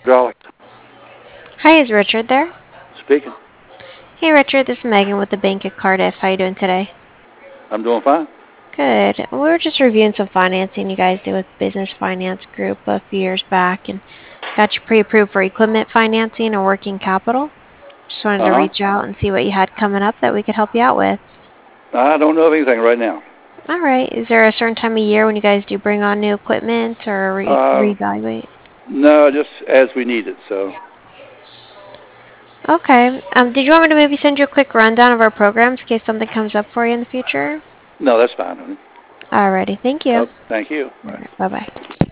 Hydraulic. Hi, is Richard there? Speaking. Hey Richard, this is Megan with the Bank at Cardiff. How you doing today? I'm doing fine. Good. We were just reviewing some financing you guys did with Business Finance Group a few years back and got you pre-approved for equipment financing or working capital. Just wanted to Uh-huh. reach out and see what you had coming up that we could help you out with. I don't know of anything right now. All right. Is there a certain time of year when you guys do bring on new equipment or Uh, reevaluate? no, just as we need it. So, Okay. Did you want me to maybe send you a quick rundown of our programs in case something comes up for you in the future? no, that's fine, honey. Alrighty. Thank you. Oh, thank you. Bye. Bye bye.